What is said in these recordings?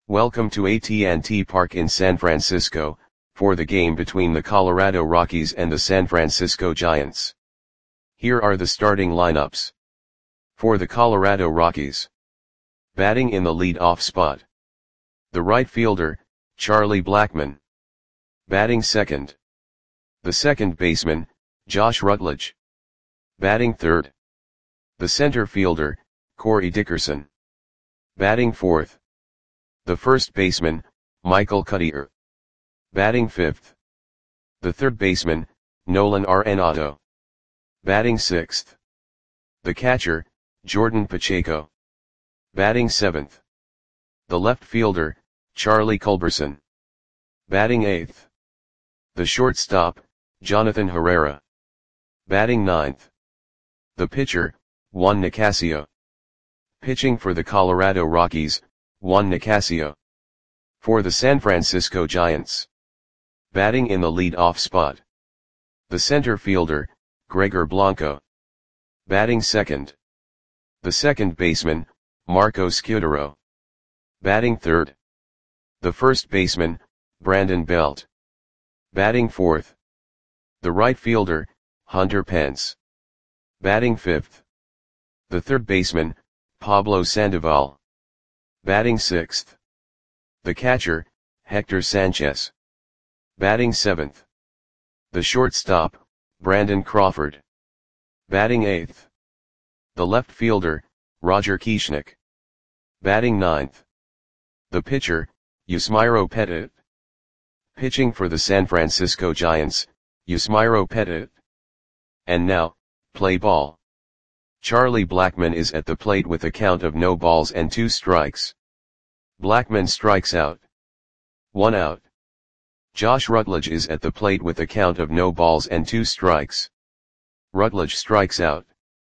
Welcome to AT&T Park in San Francisco, for the game between the Colorado Rockies and the San Francisco Giants. Here are the starting lineups. For the Colorado Rockies. Batting in the lead-off spot. The right fielder, Charlie Blackmon. Batting second. The second baseman, Josh Rutledge. Batting third. The center fielder, Corey Dickerson. Batting fourth. The first baseman, Michael Cuddyer. Batting fifth. The third baseman, Nolan Arenado. Batting sixth. The catcher, Jordan Pacheco. Batting seventh. The left fielder, Charlie Culberson. Batting eighth. The shortstop, Jonathan Herrera. Batting ninth. The pitcher, Juan Nicasio. Pitching for the Colorado Rockies, Juan Nicasio. For the San Francisco Giants. Batting in the lead-off spot. The center fielder, Gregor Blanco. Batting second. The second baseman, Marco Scutaro. Batting third. The first baseman, Brandon Belt. Batting fourth. The right fielder, Hunter Pence. Batting fifth. The third baseman, Pablo Sandoval. Batting sixth. The catcher, Hector Sanchez. Batting seventh. The shortstop, Brandon Crawford. Batting eighth. The left fielder, Roger Kieschnick. Batting ninth. The pitcher, Yusmeiro Petit. Pitching for the San Francisco Giants, Yusmeiro Petit. And now, play ball. Charlie Blackmon is at the plate with a count of no balls and 2 strikes. Blackmon strikes out. 1 out. Josh Rutledge is at the plate with a count of no balls and 2 strikes. Rutledge strikes out.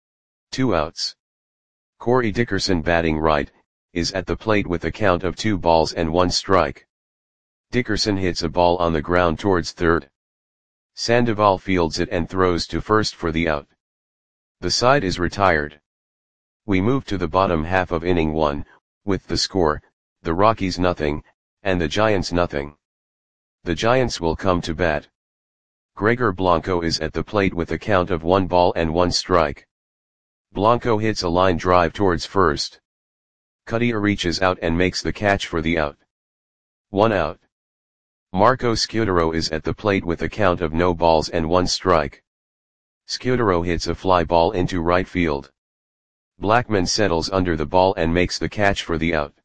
2 outs. Corey Dickerson, batting right, is at the plate with a count of 2 balls and 1 strike. Dickerson hits a ball on the ground towards third. Sandoval fields it and throws to first for the out. The side is retired. We move to the bottom half of inning 1, with the score, the Rockies nothing, and the Giants nothing. The Giants will come to bat. Gregor Blanco is at the plate with a count of 1 ball and 1 strike. Blanco hits a line drive towards first. Cuddyer reaches out and makes the catch for the out. 1 out. Marco Scutaro is at the plate with a count of no balls and 1 strike. Scutaro hits a fly ball into right field. Blackmon settles under the ball and makes the catch for the out.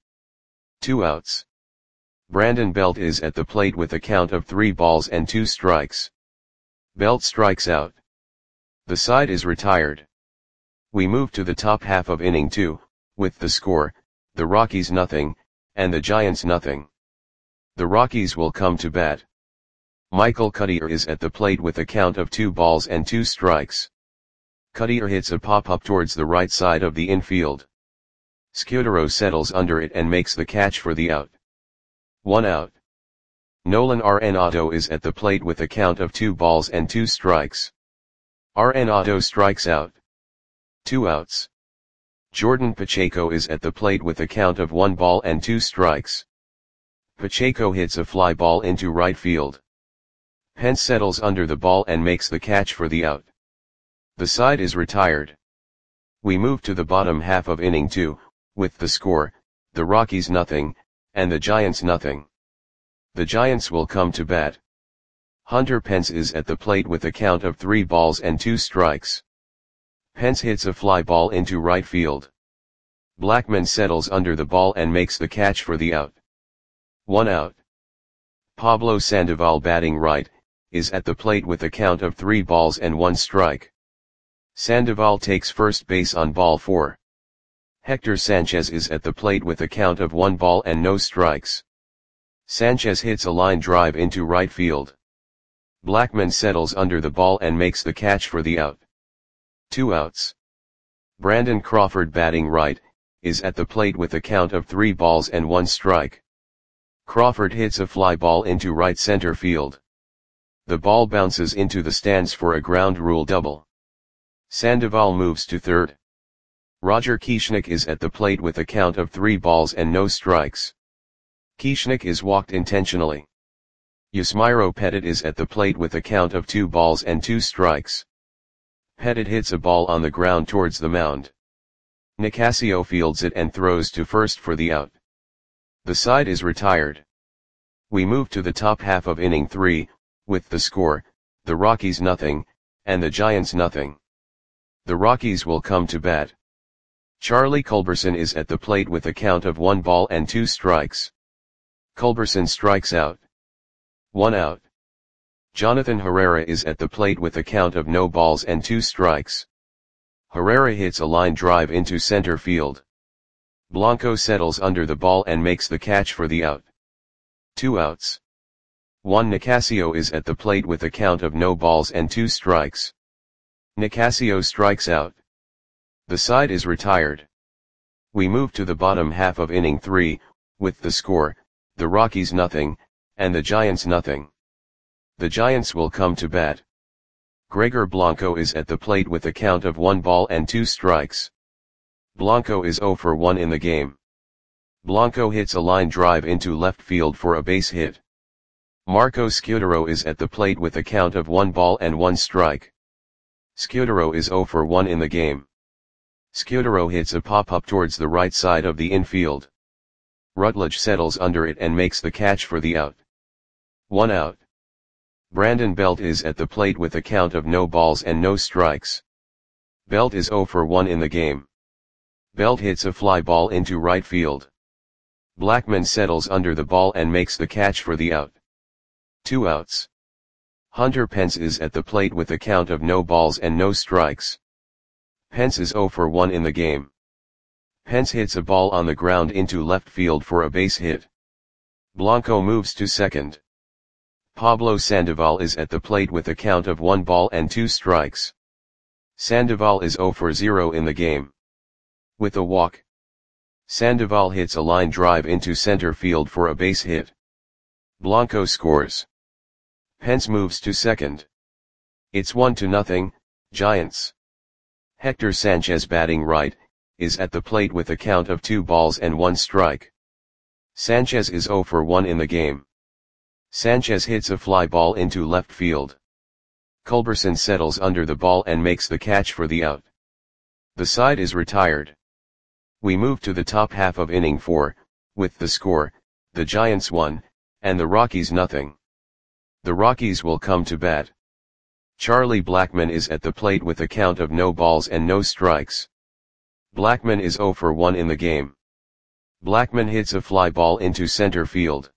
2 outs. Brandon Belt is at the plate with a count of 3 balls and 2 strikes. Belt strikes out. The side is retired. We move to the top half of inning 2, with the score, the Rockies nothing, and the Giants nothing. The Rockies will come to bat. Michael Cuddyer is at the plate with a count of 2 balls and 2 strikes. Cuddyer hits a pop-up towards the right side of the infield. Scutaro settles under it and makes the catch for the out. 1 out. Nolan Arenado is at the plate with a count of 2 balls and 2 strikes. Arenado strikes out. 2 outs. Jordan Pacheco is at the plate with a count of 1 ball and 2 strikes. Pacheco hits a fly ball into right field. Pence settles under the ball and makes the catch for the out. The side is retired. We move to the bottom half of inning 2, with the score, the Rockies nothing, and the Giants nothing. The Giants will come to bat. Hunter Pence is at the plate with a count of 3 balls and 2 strikes. Pence hits a fly ball into right field. Blackmon settles under the ball and makes the catch for the out. 1 out. Pablo Sandoval, batting right, is at the plate with a count of 3 balls and 1 strike. Sandoval takes first base on ball 4. Hector Sanchez is at the plate with a count of 1 ball and no strikes. Sanchez hits a line drive into right field. Blackmon settles under the ball and makes the catch for the out. 2 outs. Brandon Crawford, batting right, is at the plate with a count of 3 balls and 1 strike. Crawford hits a fly ball into right center field. The ball bounces into the stands for a ground rule double. Sandoval moves to third. Roger Kieschnick is at the plate with a count of 3 balls and no strikes. Kieschnick is walked intentionally. Yusmiro Petit is at the plate with a count of 2 balls and 2 strikes. Petit hits a ball on the ground towards the mound. Nicasio fields it and throws to first for the out. The side is retired. We move to the top half of inning 3, with the score, the Rockies nothing, and the Giants nothing. The Rockies will come to bat. Charlie Culberson is at the plate with a count of 1 ball and 2 strikes. Culberson strikes out. 1 out. Jonathan Herrera is at the plate with a count of no balls and 2 strikes. Herrera hits a line drive into center field. Blanco settles under the ball and makes the catch for the out. 2 outs. Juan Nicasio is at the plate with a count of no balls and 2 strikes. Nicasio strikes out. The side is retired. We move to the bottom half of inning 3, with the score, the Rockies nothing, and the Giants nothing. The Giants will come to bat. Gregor Blanco is at the plate with a count of 1 ball and 2 strikes. Blanco is 0 for 1 in the game. Blanco hits a line drive into left field for a base hit. Marco Scutaro is at the plate with a count of 1 ball and 1 strike. Scutaro is 0 for 1 in the game. Scutaro hits a pop-up towards the right side of the infield. Rutledge settles under it and makes the catch for the out. 1 out. Brandon Belt is at the plate with a count of no balls and no strikes. Belt is 0 for 1 in the game. Belt hits a fly ball into right field. Blackman settles under the ball and makes the catch for the out. 2 outs. Hunter Pence is at the plate with a count of no balls and no strikes. Pence is 0 for 1 in the game. Pence hits a ball on the ground into left field for a base hit. Blanco moves to second. Pablo Sandoval is at the plate with a count of 1 ball and 2 strikes. Sandoval is 0 for 0 in the game. With a walk, Sandoval hits a line drive into center field for a base hit. Blanco scores. Pence moves to second. It's 1-0, Giants. Hector Sanchez, batting right, is at the plate with a count of 2 balls and 1 strike. Sanchez is 0 for 1 in the game. Sanchez hits a fly ball into left field. Culberson settles under the ball and makes the catch for the out. The side is retired. We move to the top half of inning 4, with the score, the Giants 1, and the Rockies nothing. The Rockies will come to bat. Charlie Blackmon is at the plate with a count of no balls and no strikes. Blackmon is 0 for 1 in the game. Blackmon hits a fly ball into center field.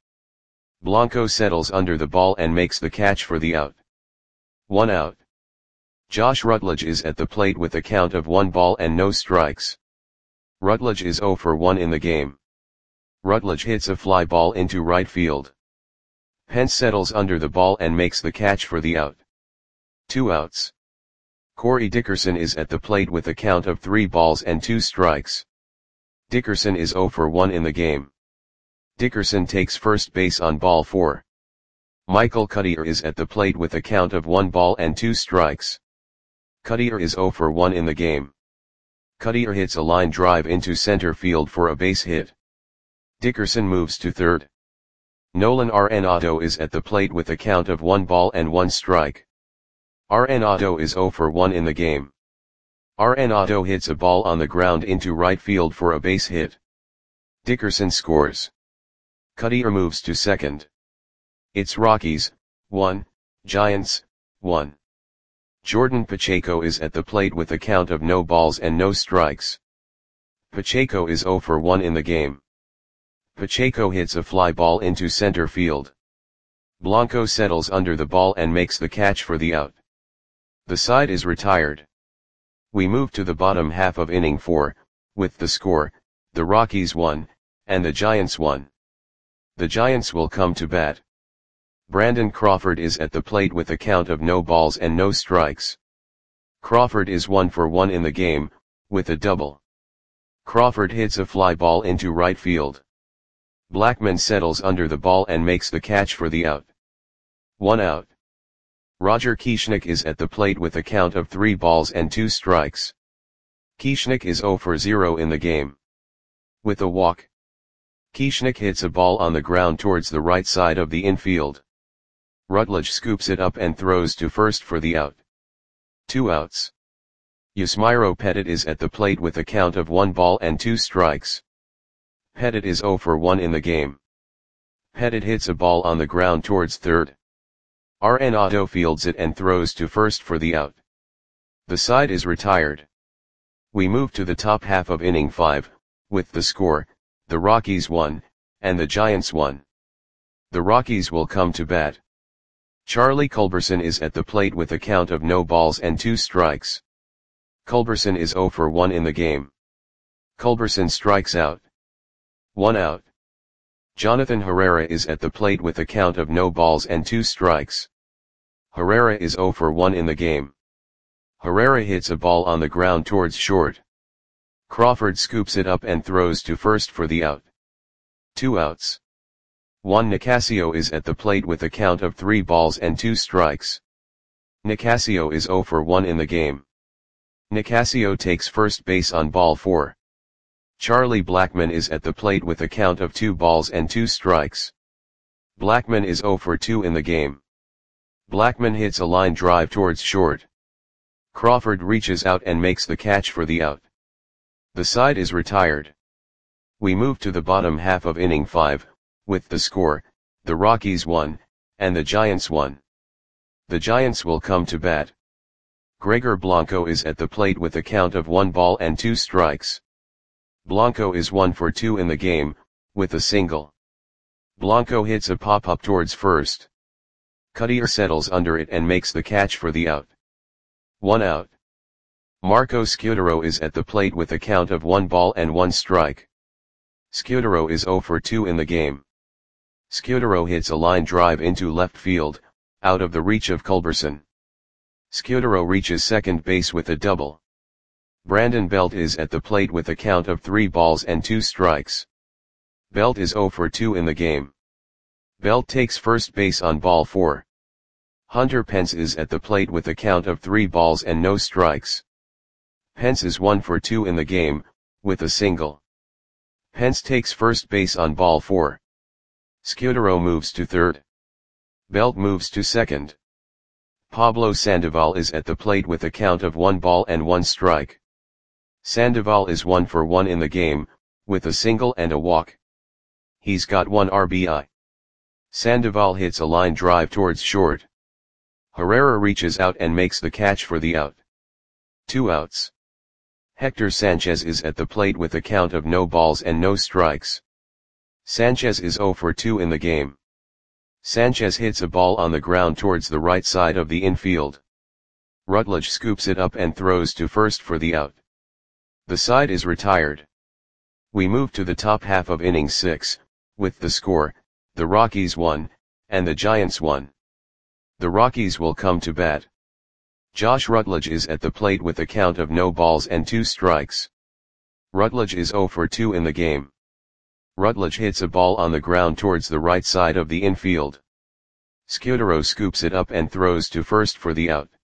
Blanco settles under the ball and makes the catch for the out. 1 out. Josh Rutledge is at the plate with a count of 1 ball and no strikes. Rutledge is 0 for 1 in the game. Rutledge hits a fly ball into right field. Pence settles under the ball and makes the catch for the out. 2 outs. Corey Dickerson is at the plate with a count of 3 balls and 2 strikes. Dickerson is 0 for 1 in the game. Dickerson takes first base on ball 4. Michael Cuddyer is at the plate with a count of 1 ball and 2 strikes. Cuddyer is 0 for 1 in the game. Cuddyer hits a line drive into center field for a base hit. Dickerson moves to third. Nolan Arenado is at the plate with a count of 1 ball and 1 strike. Arenado is 0 for 1 in the game. Arenado hits a ball on the ground into right field for a base hit. Dickerson scores. Cuddyer moves to second. It's Rockies, 1, Giants, 1. Jordan Pacheco is at the plate with a count of no balls and no strikes. Pacheco is 0 for 1 in the game. Pacheco hits a fly ball into center field. Blanco settles under the ball and makes the catch for the out. The side is retired. We move to the bottom half of inning 4, with the score, the Rockies 1, and the Giants 1. The Giants will come to bat. Brandon Crawford is at the plate with a count of no balls and no strikes. Crawford is 1 for 1 in the game, with a double. Crawford hits a fly ball into right field. Blackman settles under the ball and makes the catch for the out. 1 out. Roger Kieschnick is at the plate with a count of 3 balls and 2 strikes. Kieschnick is 0 for 0 in the game. With a walk, Kieschnick hits a ball on the ground towards the right side of the infield. Rutledge scoops it up and throws to first for the out. 2 outs. Yusmeiro Petit is at the plate with a count of 1 ball and 2 strikes. Petit is 0 for 1 in the game. Petit hits a ball on the ground towards third. Arenado fields it and throws to first for the out. The side is retired. We move to the top half of inning 5, with the score, the Rockies 1, and the Giants 1. The Rockies will come to bat. Charlie Culberson is at the plate with a count of no balls and 2 strikes. Culberson is 0 for 1 in the game. Culberson strikes out. 1 out. Jonathan Herrera is at the plate with a count of no balls and 2 strikes. Herrera is 0 for 1 in the game. Herrera hits a ball on the ground towards short. Crawford scoops it up and throws to first for the out. 2 outs. Juan Nicasio is at the plate with a count of 3 balls and 2 strikes. Nicasio is 0 for 1 in the game. Nicasio takes first base on ball 4. Charlie Blackmon is at the plate with a count of 2 balls and 2 strikes. Blackmon is 0 for 2 in the game. Blackmon hits a line drive towards short. Crawford reaches out and makes the catch for the out. The side is retired. We move to the bottom half of inning 5, with the score, the Rockies 1, and the Giants 1. The Giants will come to bat. Gregor Blanco is at the plate with a count of 1 ball and 2 strikes. Blanco is 1 for 2 in the game, with a single. Blanco hits a pop-up towards first. Cutter settles under it and makes the catch for the out. 1 out. Marco Scutaro is at the plate with a count of 1 ball and 1 strike. Scutaro is 0 for 2 in the game. Scutaro hits a line drive into left field, out of the reach of Culberson. Scutaro reaches second base with a double. Brandon Belt is at the plate with a count of 3 balls and 2 strikes. Belt is 0 for 2 in the game. Belt takes first base on ball 4. Hunter Pence is at the plate with a count of 3 balls and no strikes. Pence is 1 for 2 in the game, with a single. Pence takes first base on ball 4. Scutaro moves to third. Belt moves to second. Pablo Sandoval is at the plate with a count of 1 ball and 1 strike. Sandoval is 1 for 1 in the game, with a single and a walk. He's got 1 RBI. Sandoval hits a line drive towards short. Herrera reaches out and makes the catch for the out. 2 outs. Hector Sanchez is at the plate with a count of no balls and no strikes. Sanchez is 0 for 2 in the game. Sanchez hits a ball on the ground towards the right side of the infield. Rutledge scoops it up and throws to first for the out. The side is retired. We move to the top half of inning 6, with the score, the Rockies 1, and the Giants 1. The Rockies will come to bat. Josh Rutledge is at the plate with a count of no balls and 2 strikes. Rutledge is 0 for 2 in the game. Rutledge hits a ball on the ground towards the right side of the infield. Scutaro scoops it up and throws to first for the out.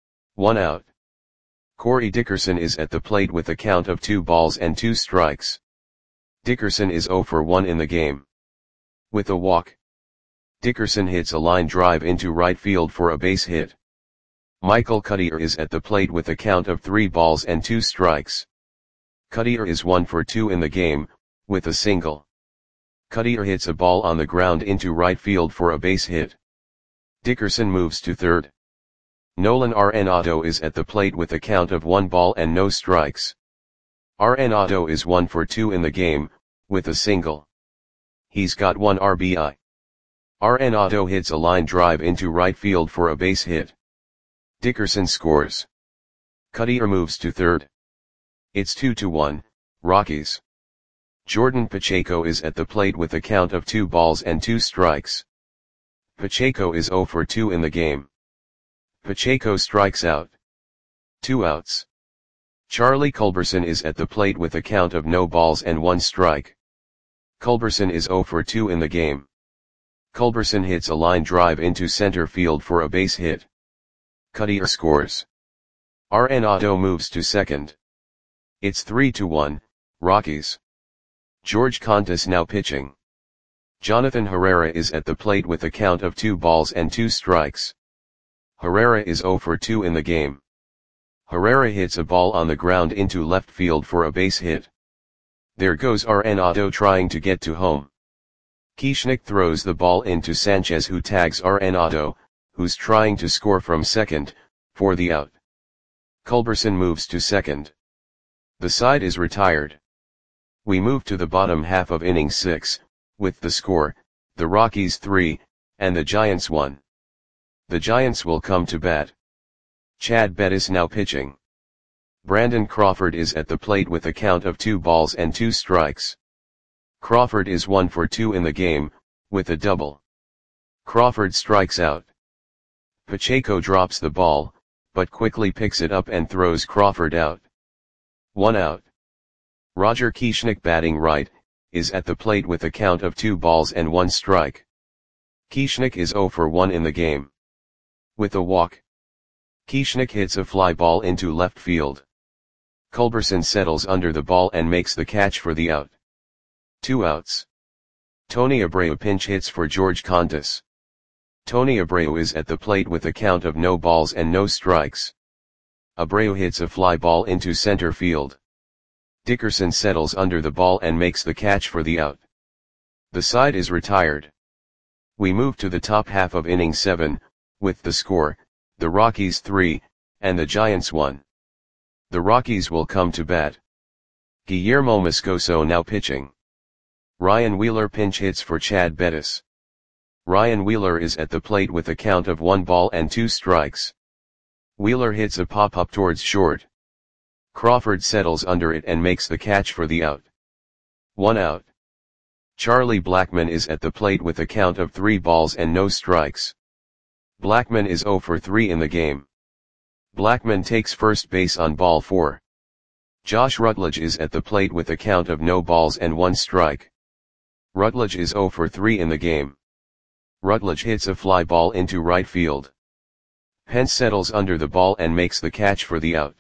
1 out. Corey Dickerson is at the plate with a count of 2 balls and 2 strikes. Dickerson is 0 for 1 in the game. With a walk. Dickerson hits a line drive into right field for a base hit. Michael Cutter is at the plate with a count of 3 balls and 2 strikes. Cutter is 1 for 2 in the game, with a single. Cutter hits a ball on the ground into right field for a base hit. Dickerson moves to third. Nolan Arenado is at the plate with a count of 1 ball and no strikes. Arenado is 1 for 2 in the game, with a single. He's got 1 RBI. Arenado hits a line drive into right field for a base hit. Dickerson scores. Cutter moves to third. It's 2-1, Rockies. Jordan Pacheco is at the plate with a count of 2 balls and 2 strikes. Pacheco is 0 for 2 in the game. Pacheco strikes out. 2 outs. Charlie Culberson is at the plate with a count of no balls and 1 strike. Culberson is 0 for 2 in the game. Culberson hits a line drive into center field for a base hit. Cutter scores. Arenado moves to second. It's 3-1, Rockies. George Contis now pitching. Jonathan Herrera is at the plate with a count of 2 balls and 2 strikes. Herrera is 0 for 2 in the game. Herrera hits a ball on the ground into left field for a base hit. There goes Arenado trying to get to home. Kieschnick throws the ball into Sanchez, who tags Arenado, who's trying to score from second, for the out. Culberson moves to second. The side is retired. We move to the bottom half of inning 6, with the score, the Rockies 3, and the Giants 1. The Giants will come to bat. Chad Bettis now pitching. Brandon Crawford is at the plate with a count of 2 balls and 2 strikes. Crawford is 1 for 2 in the game, with a double. Crawford strikes out. Pacheco drops the ball, but quickly picks it up and throws Crawford out. 1 out. Roger Kieschnick, batting right, is at the plate with a count of 2 balls and 1 strike. Kieschnick is 0 for 1 in the game. With a walk, Kieschnick hits a fly ball into left field. Culberson settles under the ball and makes the catch for the out. 2 outs. Tony Abreu pinch hits for George Contis. Tony Abreu is at the plate with a count of no balls and no strikes. Abreu hits a fly ball into center field. Dickerson settles under the ball and makes the catch for the out. The side is retired. We move to the top half of inning 7, with the score, the Rockies 3, and the Giants 1. The Rockies will come to bat. Guillermo Moscoso now pitching. Ryan Wheeler pinch hits for Chad Bettis. Ryan Wheeler is at the plate with a count of 1 ball and 2 strikes. Wheeler hits a pop-up towards short. Crawford settles under it and makes the catch for the out. 1 out. Charlie Blackmon is at the plate with a count of 3 balls and no strikes. Blackmon is 0 for 3 in the game. Blackmon takes first base on ball 4. Josh Rutledge is at the plate with a count of no balls and 1 strike. Rutledge is 0 for 3 in the game. Rutledge hits a fly ball into right field. Pence settles under the ball and makes the catch for the out.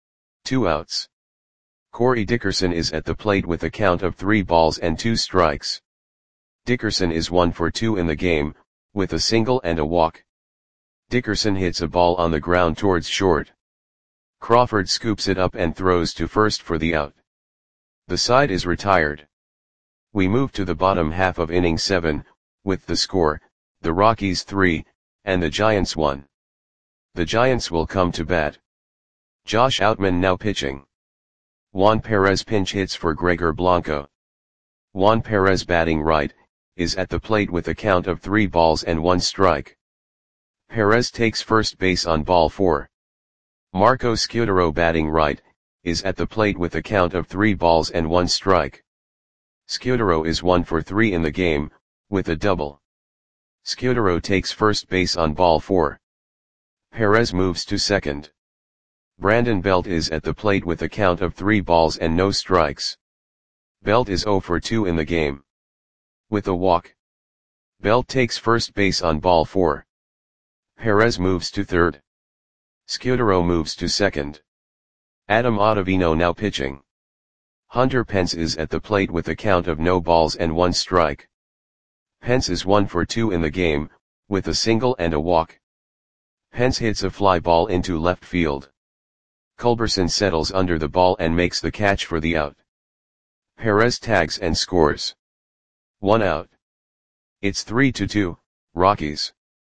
2 outs. Corey Dickerson is at the plate with a count of 3 balls and 2 strikes. Dickerson is 1 for 2 in the game, with a single and a walk. Dickerson hits a ball on the ground towards short. Crawford scoops it up and throws to first for the out. The side is retired. We move to the bottom half of inning 7, with the score, the Rockies 3, and the Giants 1. The Giants will come to bat. Josh Outman now pitching. Juan Perez pinch hits for Gregor Blanco. Juan Perez, batting right, is at the plate with a count of 3 balls and 1 strike. Perez takes first base on ball 4. Marco Scutaro, batting right, is at the plate with a count of 3 balls and 1 strike. Scutaro is 1 for 3 in the game, with a double. Scutaro takes first base on ball 4. Perez moves to second. Brandon Belt is at the plate with a count of 3 balls and no strikes. Belt is 0 for 2 in the game. With a walk, Belt takes first base on ball 4. Perez moves to third. Scutaro moves to second. Adam Ottavino now pitching. Hunter Pence is at the plate with a count of no balls and 1 strike. Pence is 1 for 2 in the game, with a single and a walk. Pence hits a fly ball into left field. Culberson settles under the ball and makes the catch for the out. Perez tags and scores. 1 out. It's 3-2, Rockies.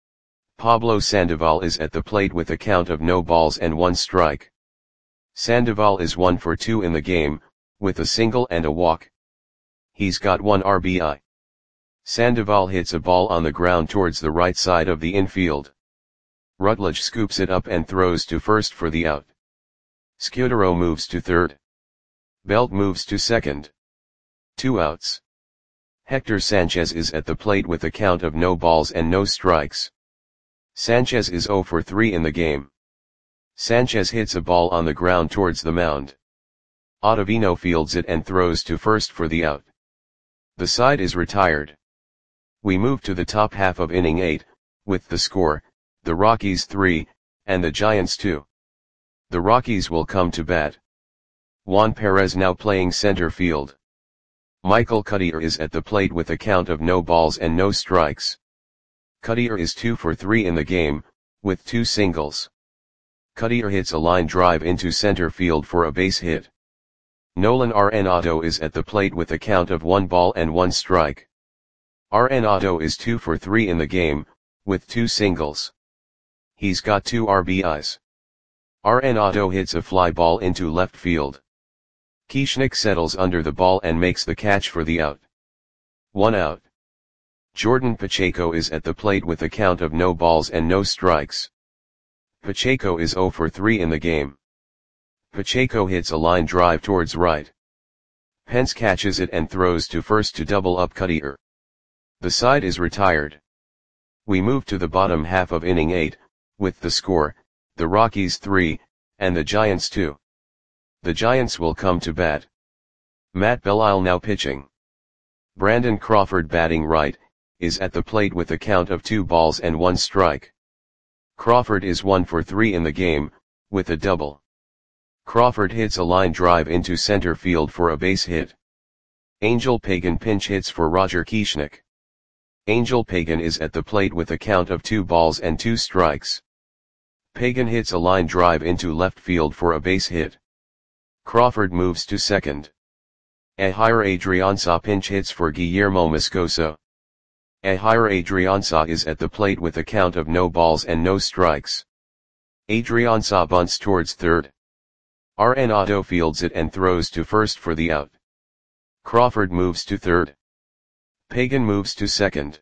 Pablo Sandoval is at the plate with a count of no balls and 1 strike. Sandoval is 1 for 2 in the game, with a single and a walk. He's got 1 RBI. Sandoval hits a ball on the ground towards the right side of the infield. Rutledge scoops it up and throws to first for the out. Scutaro moves to third. Belt moves to second. 2 outs. Hector Sanchez is at the plate with a count of no balls and no strikes. Sanchez is 0 for 3 in the game. Sanchez hits a ball on the ground towards the mound. Ottavino fields it and throws to first for the out. The side is retired. We move to the top half of inning 8, with the score, the Rockies 3, and the Giants 2. The Rockies will come to bat. Juan Perez now playing center field. Michael Cuddyer is at the plate with a count of no balls and no strikes. Cuddyer is 2 for 3 in the game, with 2 singles. Cuddyer hits a line drive into center field for a base hit. Nolan Arenado is at the plate with a count of 1 ball and 1 strike. Arenado is 2 for 3 in the game, with 2 singles. He's got 2 RBIs. Arenado hits a fly ball into left field. Kieschnick settles under the ball and makes the catch for the out. 1 out. Jordan Pacheco is at the plate with a count of no balls and no strikes. Pacheco is 0 for 3 in the game. Pacheco hits a line drive towards right. Pence catches it and throws to first to double up Cuddyer. The side is retired. We move to the bottom half of inning 8, with the score, the Rockies 3, and the Giants 2. The Giants will come to bat. Matt Belisle now pitching. Brandon Crawford batting right, is at the plate with a count of 2 balls and 1 strike. Crawford is 1 for 3 in the game, with a double. Crawford hits a line drive into center field for a base hit. Angel Pagan pinch hits for Roger Kieschnick. Angel Pagan is at the plate with a count of 2 balls and 2 strikes. Pagan hits a line drive into left field for a base hit. Crawford moves to second. Ehire Adrianza pinch hits for Guillermo Moscoso. Ehire Adrianza is at the plate with a count of no balls and no strikes. Adrianza bunts towards third. Arenado fields it and throws to first for the out. Crawford moves to third. Pagan moves to second.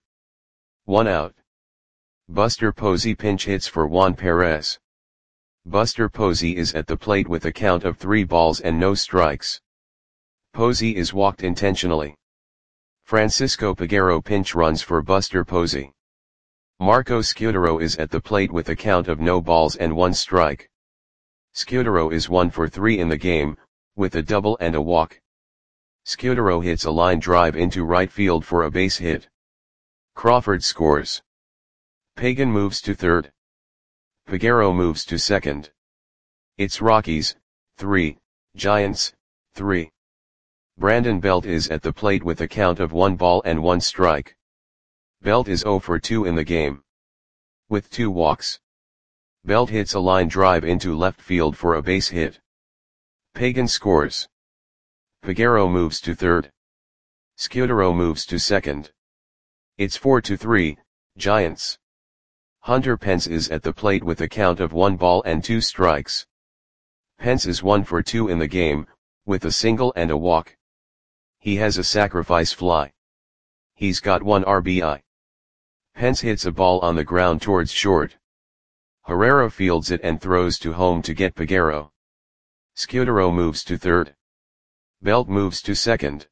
1 out. Buster Posey pinch hits for Juan Perez. Buster Posey is at the plate with a count of 3 balls and no strikes. Posey is walked intentionally. Francisco Peguero pinch runs for Buster Posey. Marco Scutaro is at the plate with a count of no balls and 1 strike. Scutaro is 1 for 3 in the game, with a double and a walk. Scutaro hits a line drive into right field for a base hit. Crawford scores. Pagan moves to third. Peguero moves to second. It's Rockies, 3, Giants, 3. Brandon Belt is at the plate with a count of 1 ball and 1 strike. Belt is 0 for 2 in the game, with 2 walks. Belt hits a line drive into left field for a base hit. Pagan scores. Peguero moves to third. Scutaro moves to second. It's 4-3, Giants. Hunter Pence is at the plate with a count of 1 ball and 2 strikes. Pence is 1 for 2 in the game, with a single and a walk. He has a sacrifice fly. He's got 1 RBI. Pence hits a ball on the ground towards short. Herrera fields it and throws to home to get Peguero. Scutaro moves to third. Belt moves to second.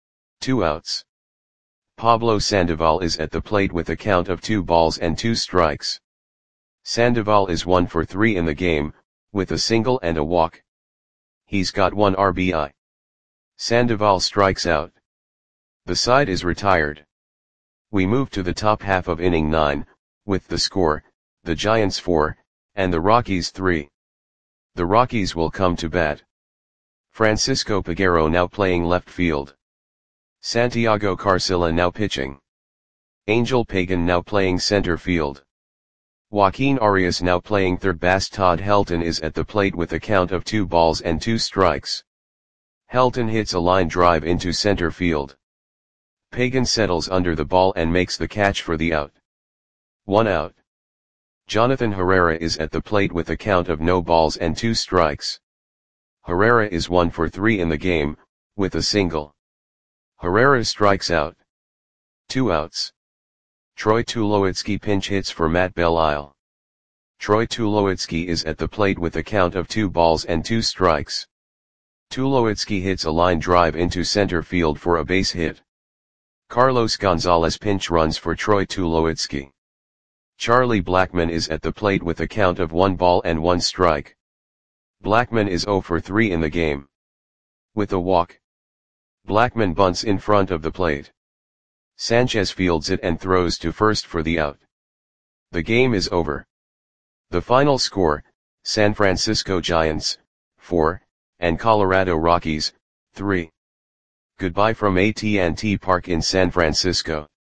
2 outs. Pablo Sandoval is at the plate with a count of 2 balls and 2 strikes. Sandoval is 1 for 3 in the game, with a single and a walk. He's got 1 RBI. Sandoval strikes out. The side is retired. We move to the top half of inning 9, with the score, the Giants 4, and the Rockies 3. The Rockies will come to bat. Francisco Peguero now playing left field. Santiago Carcilla now pitching. Angel Pagan now playing center field. Joaquin Arias now playing third base. Todd Helton is at the plate with a count of 2 balls and 2 strikes. Helton hits a line drive into center field. Pagan settles under the ball and makes the catch for the out. 1 out. Jonathan Herrera is at the plate with a count of no balls and 2 strikes. Herrera is 1 for 3 in the game, with a single. Herrera strikes out. 2 outs. Troy Tulowitzki pinch hits for Matt Belisle. Troy Tulowitzki is at the plate with a count of 2 balls and 2 strikes. Tulowitzki hits a line drive into center field for a base hit. Carlos Gonzalez pinch runs for Troy Tulowitzki. Charlie Blackmon is at the plate with a count of 1 ball and 1 strike. Blackmon is 0 for 3 in the game, with a walk. Blackmon bunts in front of the plate. Sanchez fields it and throws to first for the out. The game is over. The final score, San Francisco Giants, 4, and Colorado Rockies, 3. Goodbye from AT&T Park in San Francisco.